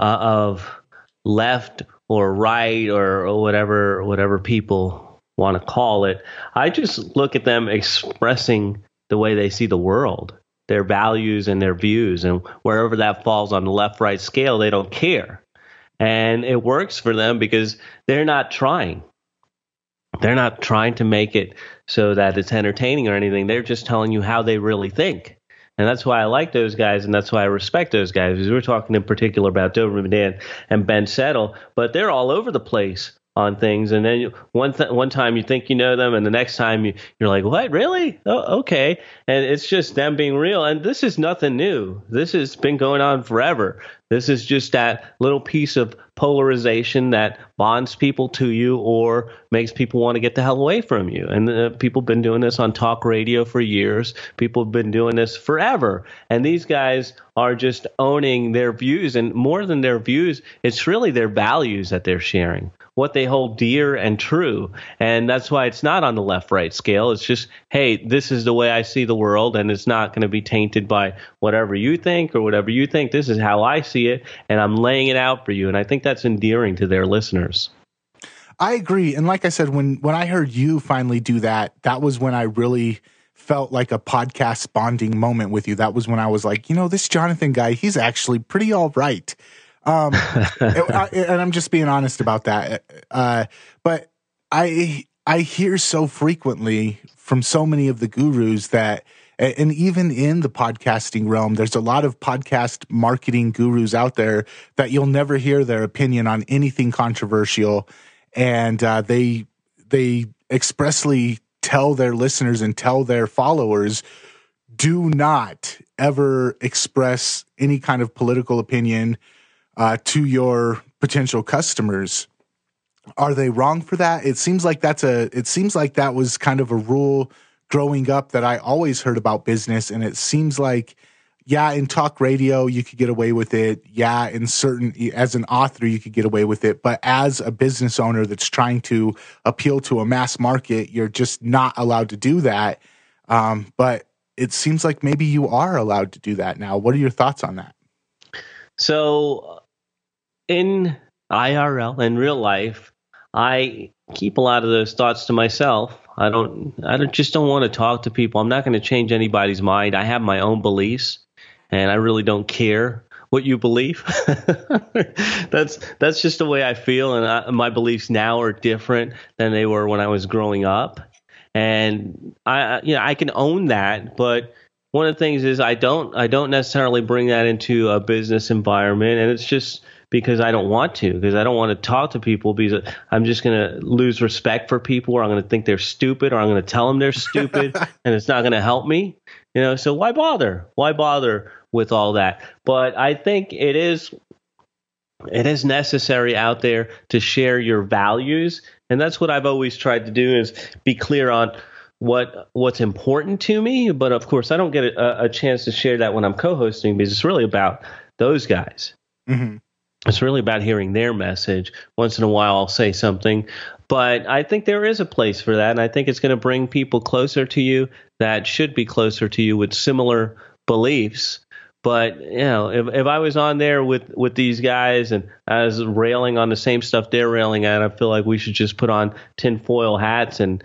of left or right or whatever people want to call it. I just look at them expressing the way they see the world, their values and their views, and wherever that falls on the left-right scale, they don't care. And it works for them because they're not trying. They're not trying to make it so that it's entertaining or anything. They're just telling you how they really think. And that's why I like those guys, and that's why I respect those guys. Because we're talking in particular about Doberman Dan and Ben Settle, but they're all over the place on things. And then one time you think you know them, and the next time you're like, what, really? Oh, okay. And it's just them being real. And this is nothing new. This has been going on forever. This is just that little piece of polarization that bonds people to you or makes people want to get the hell away from you. And people have been doing this on talk radio for years. People have been doing this forever. And these guys are just owning their views. And more than their views, it's really their values that they're sharing, what they hold dear and true. And that's why it's not on the left-right scale. It's just, hey, this is the way I see the world, and it's not going to be tainted by whatever you think or whatever you think. This is how I see it, and I'm laying it out for you. And I think that's endearing to their listeners. I agree. And like I said, when I heard you finally do that, that was when I really felt like a podcast bonding moment with you. That was when I was like, this Jonathan guy, he's actually pretty all right. And I'm just being honest about that. But I hear so frequently from so many of the gurus that, and even in the podcasting realm, there's a lot of podcast marketing gurus out there that you'll never hear their opinion on anything controversial. And they expressly tell their listeners and tell their followers, do not ever express any kind of political opinion to your potential customers. Are they wrong for that? It seems like that was kind of a rule growing up that I always heard about business. And it seems like, yeah, in talk radio, you could get away with it. Yeah, as an author, you could get away with it. But as a business owner that's trying to appeal to a mass market, you're just not allowed to do that. But it seems like maybe you are allowed to do that now. What are your thoughts on that? So in IRL, in real life, I keep a lot of those thoughts to myself. I just don't want to talk to people. I'm not going to change anybody's mind. I have my own beliefs, and I really don't care what you believe. That's just the way I feel, and my beliefs now are different than they were when I was growing up. And I can own that, but one of the things is I don't necessarily bring that into a business environment, and it's just because I don't want to, because I don't want to talk to people, because I'm just going to lose respect for people, or I'm going to think they're stupid, or I'm going to tell them they're stupid, and it's not going to help me. So why bother? Why bother with all that? But I think it is necessary out there to share your values, and that's what I've always tried to do, is be clear on what's important to me. But of course, I don't get a chance to share that when I'm co-hosting, because it's really about those guys. Mm-hmm. It's really about hearing their message. Once in a while, I'll say something. But I think there is a place for that, and I think it's going to bring people closer to you that should be closer to you with similar beliefs. But, if I was on there with these guys and I was railing on the same stuff they're railing at, I feel like we should just put on tinfoil hats and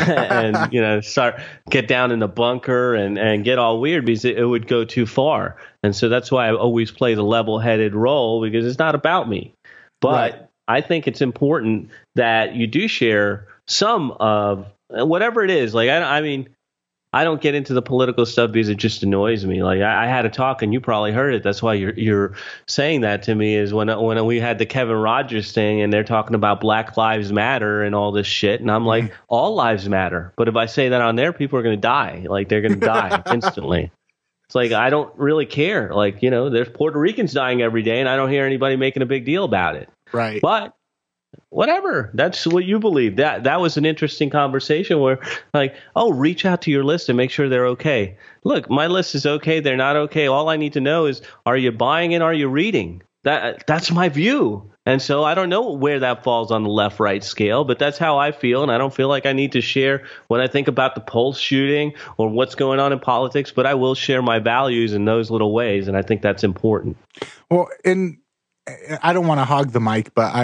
start get down in the bunker and get all weird, because it would go too far. And so that's why I always play the level-headed role, because it's not about me. But right. I think it's important that you do share some of whatever it is. Like, I don't get into the political stuff because it just annoys me. Like, I had a talk, and you probably heard it. That's why you're saying that to me, is when we had the Kevin Rogers thing, and they're talking about Black Lives Matter and all this shit. And I'm like, all lives matter. But if I say that on there, people are going to die. Like, they're going to die instantly. It's like, I don't really care. Like, there's Puerto Ricans dying every day, and I don't hear anybody making a big deal about it. Right. But whatever, that's what you believe. That was an interesting conversation where, like, reach out to your list and make sure they're okay. Look, my list is okay, they're not okay. All I need to know is, are you buying it? Are you reading? That's my view. And so I don't know where that falls on the left-right scale, but that's how I feel, and I don't feel like I need to share what I think about the Pulse shooting or what's going on in politics, but I will share my values in those little ways, and I think that's important. Well, and I don't want to hog the mic, but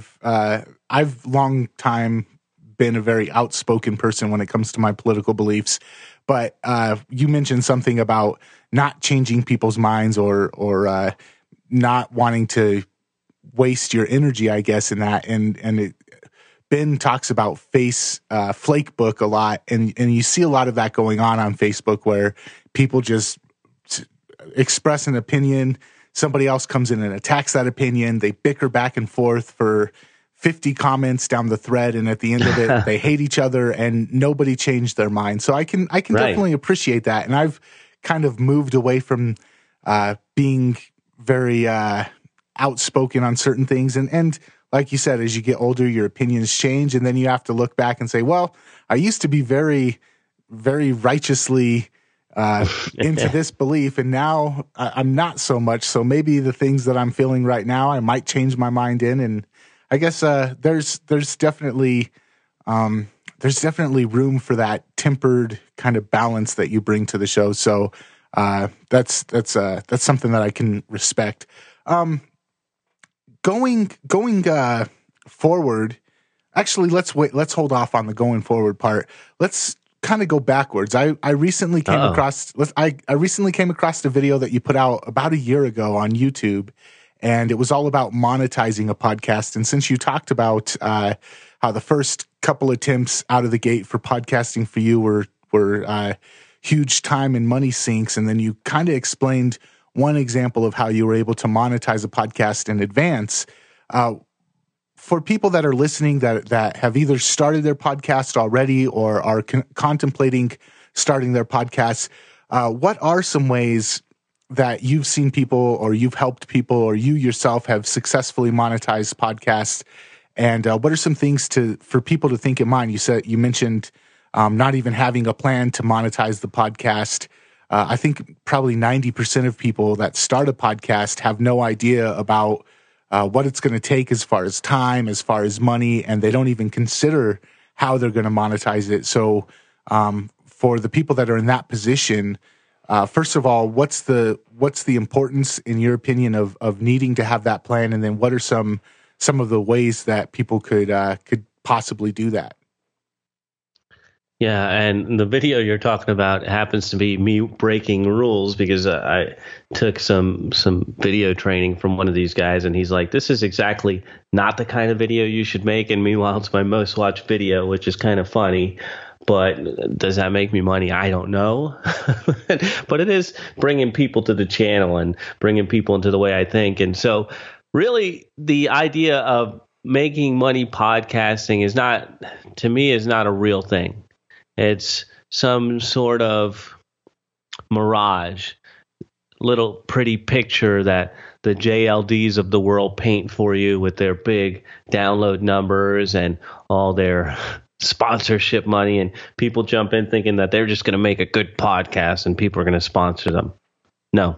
I've long time been a very outspoken person when it comes to my political beliefs. But you mentioned something about not changing people's minds or not wanting to waste your energy, I guess, in that. And Ben talks about flake book a lot, and you see a lot of that going on Facebook, where people just express an opinion. Somebody else comes in and attacks that opinion. They bicker back and forth for 50 comments down the thread, and at the end of it, they hate each other, and nobody changed their mind. So I can definitely appreciate that, and I've kind of moved away from being very outspoken on certain things. And like you said, as you get older, your opinions change, and then you have to look back and say, well, I used to be very, very righteously into this belief, and now I'm not so much. So maybe the things that I'm feeling right now, I might change my mind in. And I guess there's definitely room for that tempered kind of balance that you bring to the show. So that's something that I can respect. Going forward, actually, let's hold off on the going forward part. Let's kind of go backwards. I recently came across a video that you put out about a year ago on YouTube, and it was all about monetizing a podcast. And since you talked about how the first couple attempts out of the gate for podcasting for you were huge time and money sinks, and then you kind of explained one example of how you were able to monetize a podcast in advance. For people that are listening that have either started their podcast already or are contemplating starting their podcasts, what are some ways that you've seen people, or you've helped people, or you yourself have successfully monetized podcasts? And what are some things for people to think in mind? You mentioned not even having a plan to monetize the podcast. I think probably 90% of people that start a podcast have no idea about what it's going to take as far as time, as far as money, and they don't even consider how they're going to monetize it. So for the people that are in that position, First of all, what's the importance, in your opinion, of needing to have that plan, and then what are some of the ways that people could possibly do that? Yeah, and the video you're talking about happens to be me breaking rules because I took some video training from one of these guys, and he's like, this is exactly not the kind of video you should make, and meanwhile, it's my most watched video, which is kind of funny. But does that make me money? I don't know. But it is bringing people to the channel and bringing people into the way I think. And so really the idea of making money podcasting is not a real thing. It's some sort of mirage, little pretty picture that the JLDs of the world paint for you with their big download numbers and all their sponsorship money, and people jump in thinking that they're just going to make a good podcast and people are going to sponsor them. No,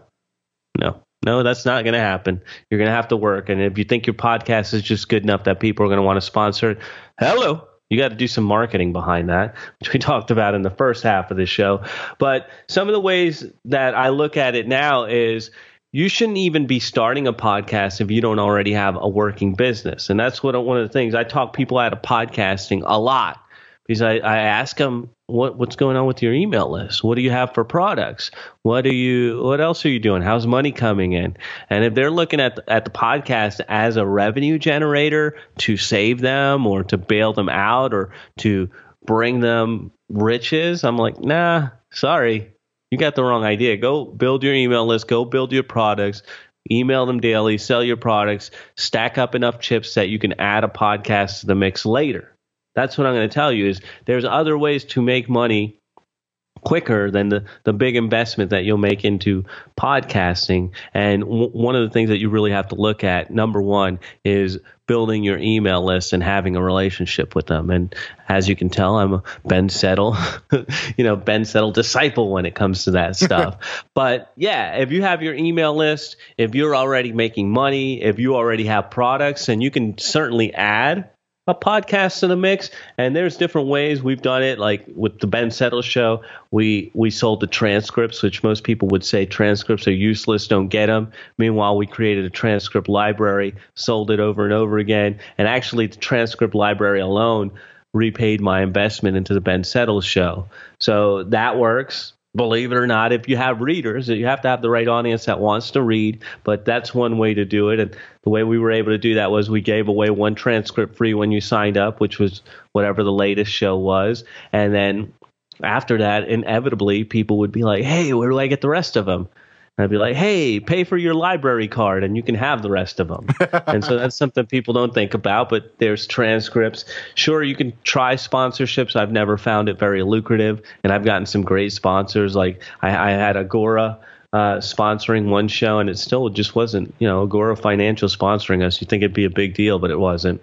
that's not going to happen. You're going to have to work. And if you think your podcast is just good enough that people are going to want to sponsor it, hello. You got to do some marketing behind that, which we talked about in the first half of the show. But some of the ways that I look at it now is you shouldn't even be starting a podcast if you don't already have a working business. And that's one of the things I talk people out of podcasting a lot, because I ask them, what's going on with your email list? What do you have for products? What else are you doing? How's money coming in? And if they're looking at the podcast as a revenue generator to save them or to bail them out or to bring them riches, I'm like, nah, sorry. You got the wrong idea. Go build your email list. Go build your products. Email them daily. Sell your products. Stack up enough chips that you can add a podcast to the mix later. That's what I'm going to tell you is there's other ways to make money quicker than the big investment that you'll make into podcasting. And one of the things that you really have to look at, number one, is building your email list and having a relationship with them. And as you can tell, I'm a Ben Settle, Ben Settle disciple when it comes to that stuff. But yeah, if you have your email list, if you're already making money, if you already have products, and you can certainly add a podcast in the mix. And there's different ways we've done it. Like with the Ben Settle show, we sold the transcripts, which most people would say transcripts are useless, don't get them. Meanwhile, we created a transcript library, sold it over and over again. And actually, the transcript library alone repaid my investment into the Ben Settle show. So that works. Believe it or not, if you have readers, you have to have the right audience that wants to read, but that's one way to do it. And the way we were able to do that was we gave away one transcript free when you signed up, which was whatever the latest show was. And then after that, inevitably, people would be like, hey, where do I get the rest of them? And I'd be like, hey, pay for your library card and you can have the rest of them. And so that's something people don't think about, but there's transcripts. Sure, you can try sponsorships. I've never found it very lucrative, and I've gotten some great sponsors. Like I had Agora sponsoring one show, and it still just wasn't, Agora Financial sponsoring us. You'd think it'd be a big deal, but it wasn't.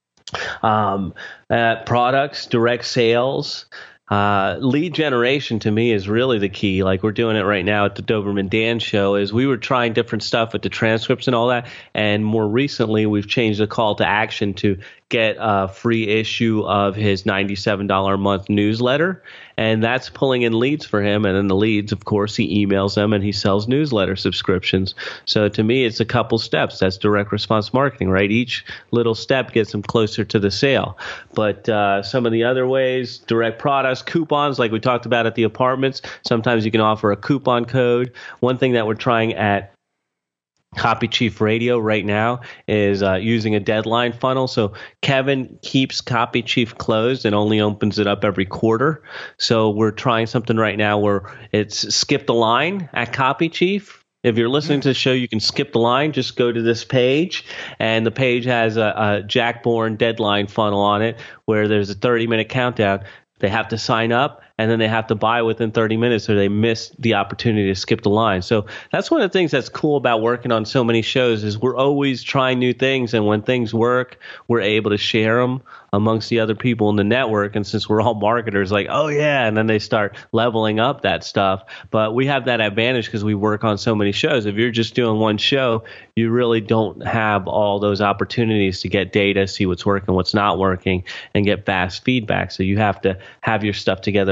Products, direct sales. Lead generation to me is really the key. Like we're doing it right now at the Doberman Dan show is we were trying different stuff with the transcripts and all that. And more recently, we've changed the call to action to get a free issue of his $97 a month newsletter. And that's pulling in leads for him. And then the leads, of course, he emails them and he sells newsletter subscriptions. So to me, it's a couple steps. That's direct response marketing, right? Each little step gets them closer to the sale. But some of the other ways, direct products, coupons, like we talked about at the apartments. Sometimes you can offer a coupon code. One thing that we're trying at Copy Chief Radio right now is using a deadline funnel. So Kevin keeps Copy Chief closed and only opens it up every quarter. So we're trying something right now where it's skip the line at Copy Chief. If you're listening to the show, you can skip the line. Just go to this page, and the page has a Jack Bourne deadline funnel on it where there's a 30-minute countdown. They have to sign up, and then they have to buy within 30 minutes or they miss the opportunity to skip the line. So that's one of the things that's cool about working on so many shows is we're always trying new things, and when things work, we're able to share them amongst the other people in the network. And since we're all marketers, like, oh, yeah, and then they start leveling up that stuff. But we have that advantage because we work on so many shows. If you're just doing one show, you really don't have all those opportunities to get data, see what's working, what's not working, and get fast feedback. So you have to have your stuff together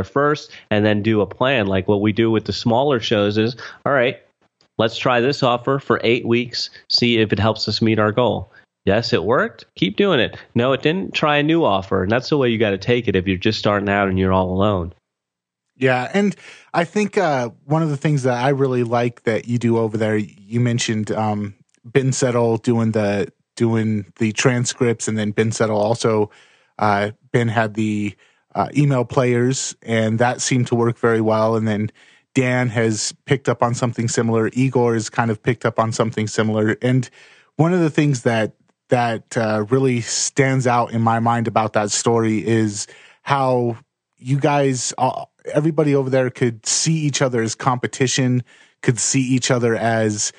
first and then do a plan. Like what we do with the smaller shows is, all right, let's try this offer for 8 weeks, see if it helps us meet our goal. Yes, it worked. Keep doing it. No, it didn't. Try a new offer. And that's the way you got to take it if you're just starting out and you're all alone. Yeah, and I think one of the things that I really like that you do over there, you mentioned Ben Settle doing the transcripts, and then Ben Settle also, Ben had the email players, and that seemed to work very well. And then Dan has picked up on something similar. Igor has kind of picked up on something similar. And one of the things that really stands out in my mind about that story is how you guys, everybody over there could see each other as competition, could see each other as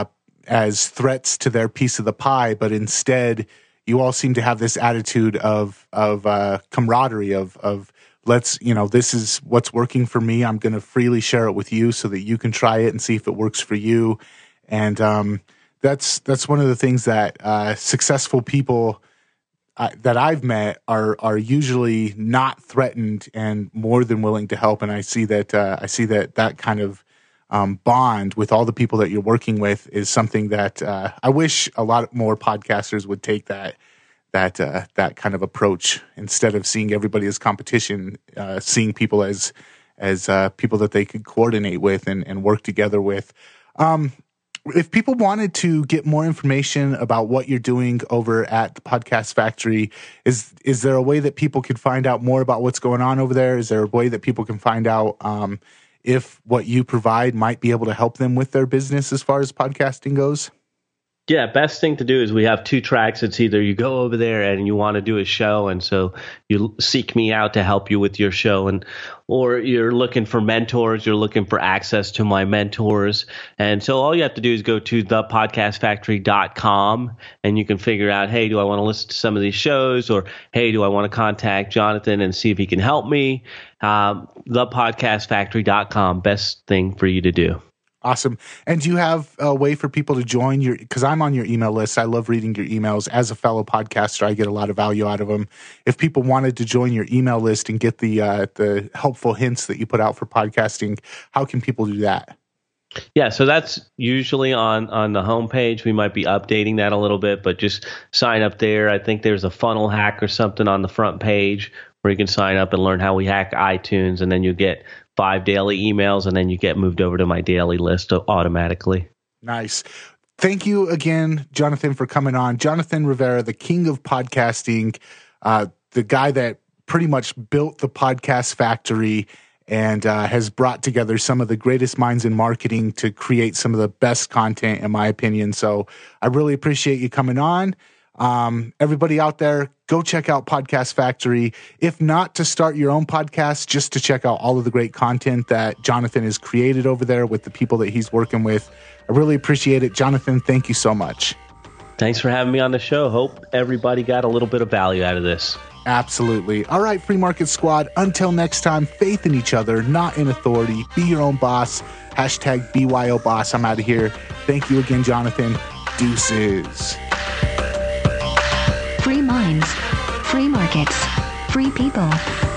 threats to their piece of the pie, but instead you all seem to have this attitude of camaraderie of let's, this is what's working for me. I'm going to freely share it with you so that you can try it and see if it works for you. And that's one of the things that successful people that I've met are usually not threatened and more than willing to help. And I see that kind of bond with all the people that you're working with is something that I wish a lot more podcasters would take that kind of approach instead of seeing everybody as competition, seeing people as people that they could coordinate with and work together with. If people wanted to get more information about what you're doing over at the Podcast Factory, is there a way that people could find out more about what's going on over there? Is there a way that people can find out if what you provide might be able to help them with their business as far as podcasting goes? Yeah, best thing to do is we have 2 tracks. It's either you go over there and you want to do a show, and so you seek me out to help you with your show, or you're looking for mentors, you're looking for access to my mentors. And so all you have to do is go to thepodcastfactory.com, and you can figure out, hey, do I want to listen to some of these shows? Or, hey, do I want to contact Jonathan and see if he can help me? Thepodcastfactory.com, best thing for you to do. Awesome. And do you have a way for people to join because I'm on your email list. I love reading your emails. As a fellow podcaster, I get a lot of value out of them. If people wanted to join your email list and get the helpful hints that you put out for podcasting, how can people do that? Yeah, so that's usually on the homepage. We might be updating that a little bit, but just sign up there. I think there's a funnel hack or something on the front page where you can sign up and learn how we hack iTunes, and then you get 5 daily emails, and then you get moved over to my daily list automatically. Nice. Thank you again, Jonathan, for coming on. Jonathan Rivera, the king of podcasting, the guy that pretty much built the Podcast Factory and has brought together some of the greatest minds in marketing to create some of the best content, in my opinion. So I really appreciate you coming on. Everybody out there, go check out Podcast Factory. If not to start your own podcast, just to check out all of the great content that Jonathan has created over there with the people that he's working with. I really appreciate it. Jonathan, thank you so much. Thanks for having me on the show. Hope everybody got a little bit of value out of this. Absolutely. All right, Free Market Squad, until next time, faith in each other, not in authority. Be your own boss. Hashtag BYOBoss. I'm out of here. Thank you again, Jonathan. Deuces. Free minds, free markets, free people.